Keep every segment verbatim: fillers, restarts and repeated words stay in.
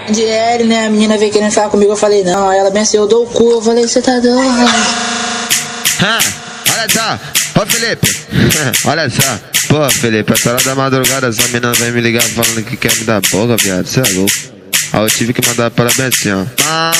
De L, né? A menina veio querendo falar comigo, eu falei não. Aí ela bem assim, eu dou o cu, eu falei, você tá doido? Ah, olha só, ô Felipe, olha só. Pô, Felipe, essa hora da madrugada essa menina vem me ligar falando que quer me dar boca, viado, cê é louco. Aí eu tive que mandar parabéns assim, ó.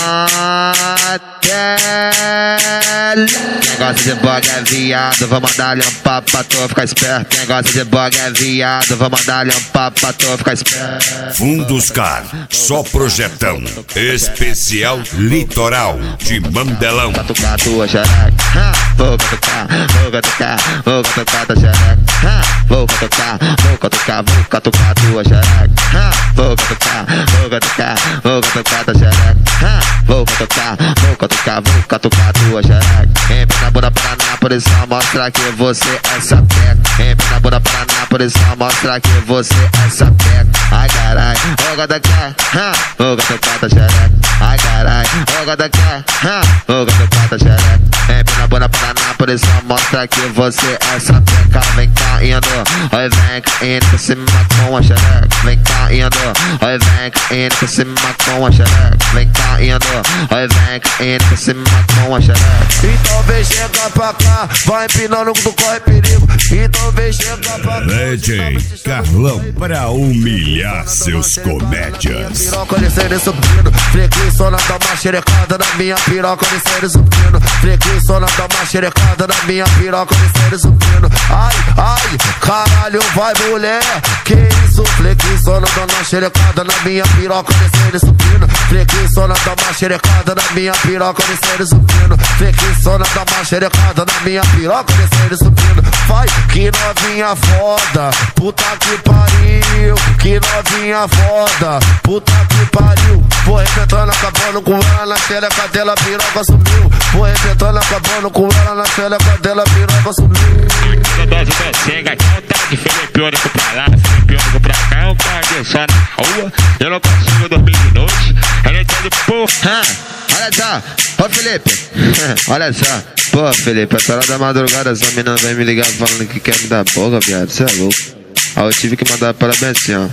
Quem gosta de boga é viado, vou mandar-lhe um papo pra tu ficar esperto. Quem gosta de boga é viado, vou mandar-lhe um papo pra tu ficar esperto. Funduscar, só projetão. Especial Litoral de Mandelão. Vou catucar tua xereca, vou catucar, vou catucar, vou catucar tua xereca. Vou catucar, vou catucar, vou catucar tua xereca. Vou catucar, vou catucar, vou catucar tua xereca. Vou catucar, vou catucar, vou catucar tua xereca. Empina bunda pra Anápolis, só mostra que você é sapeca. Empina bunda pra Anápolis, só mostra que você é sapeca. Ai carai, vou catucar, vou catucar tua xereca. Ai carai, vou catucar, vou catucar tua xereca. Empina bunda pra Anápolis, só mostra que você é sapeca. Vem cá indo, oi vem cá indo por cima com a xereca. Vem cá indo, oi vem cá indo por cima com a xereca. Vem cá indo, oi vem cá indo por cima com a xereca. Então vem chegar pra cá, vai empinando que tu corre perigo. Então vem chegar pra cá. D J Carlão pra humilhar seus comédias. Piroca descendo subindo, flexiona, dá uma xerecada na minha piroca descendo subindo. Flexiona, dá uma xerecada na minha piroca descendo subindo. Ai, ai, caralho, vai mulher, que isso? Flexiona, dá uma xerecada na minha piroca descendo subindo. Flexiona, dá uma xerecada na minha piroca descendo subindo. Flexiona, dá uma xerecada na minha piroca descendo subindo. Vai, que novinha foda, puta que pariu. Que novinha foda, puta que pariu. Vou arrebentando, acabando com ela na xereca dela, piroca subiu. Vou arrebentando, acabando com ela na xereca dela, piroca subiu. Toda dose você gatão, tá de Felipe único pra lá, Felipe único pra cá, um cara só na rua. Eu não consigo dormir de noite, eu não entendo porra. Olha só, ô Felipe, olha só. Pô, Felipe, essa hora da madrugada essa menina vem me ligar falando que quer me dar boca, viado, cê é louco. Aí eu tive que mandar parabéns assim, ó.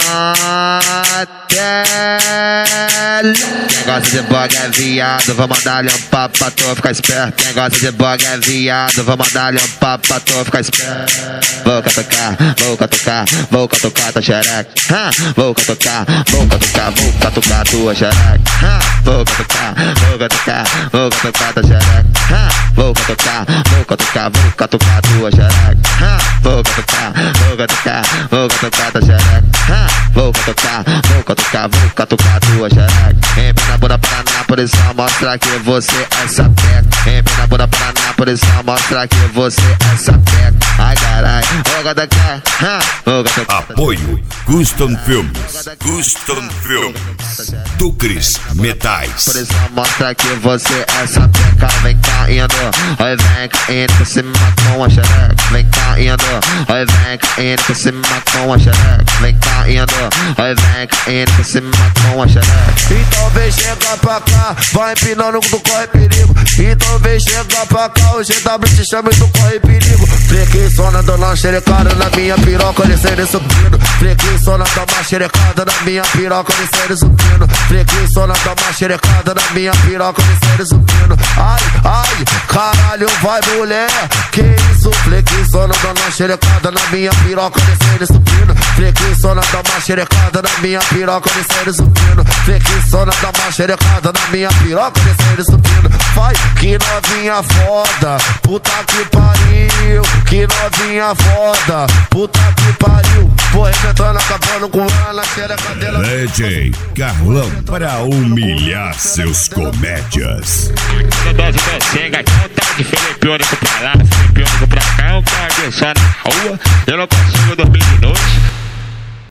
Quem gosta de boga é viado, vou mandar-lhe um papo pra tu ficar esperto. Quem gosta de boga é viado, vou mandar-lhe um papo pra tu ficar esperto. Vou catucar, vou catucar, vou catucar tua xereca. Vou catucar, vou catucar, vou catucar tua xereca. Vou catucar, vou catucar, vou catucar tua xereca. Vou catucar, vou catucar, vou catucar tua xereca. Vou catucar, vou catucar, vou catucar tua xereca. Vou catucar, vou catucar, vou catucar tua xereca. Empina bunda pra Anápolis, só mostra que você é sapeca. Empina bunda pra Anápolis, só mostra que você é sapeca. Ai carai, vou catucar, vou catucar. Apoio Custom Filmes, Custom Filmes, Tucris Metais. Por isso mostra que você é sapeca. Vem cá indo, oi vem cá indo por cima com a xereca. Vem cá indo, oi vem cá indo por cima com a xereca. Vem cá indo, oi vem cá indo por cima com a xereca. Então vem chegar pra cá, vai empinando que tu corre perigo. Então vem chegar pra cá, o G W te chama e tu corre perigo. Flexiona, dá uma xerecada na minha piroca descendo e subindo. Flexiona, dá uma xerecada na minha piroca descendo e subindo. Flexiona, dá uma xerecada na minha piroca descendo e subindo. Ai, ai, caralho, vai mulher, que isso? Flexiona, dá uma xerecada na minha piroca descendo e subindo. Flexiona, dá uma xerecada na minha piroca descendo e subindo. Flexiona, dá uma xerecada na minha piroca descendo e subindo. Vai, que novinha foda, puta que pariu. Que novinha foda, puta que pariu. Vou arrebentando, acabando com ela na xereca dela. D J Carlão pra humilhar seus comédias. Toda dose você gatão, tá de Felipe único pra lá, Felipe único pra cá, um cara só na rua. Eu não consigo dormir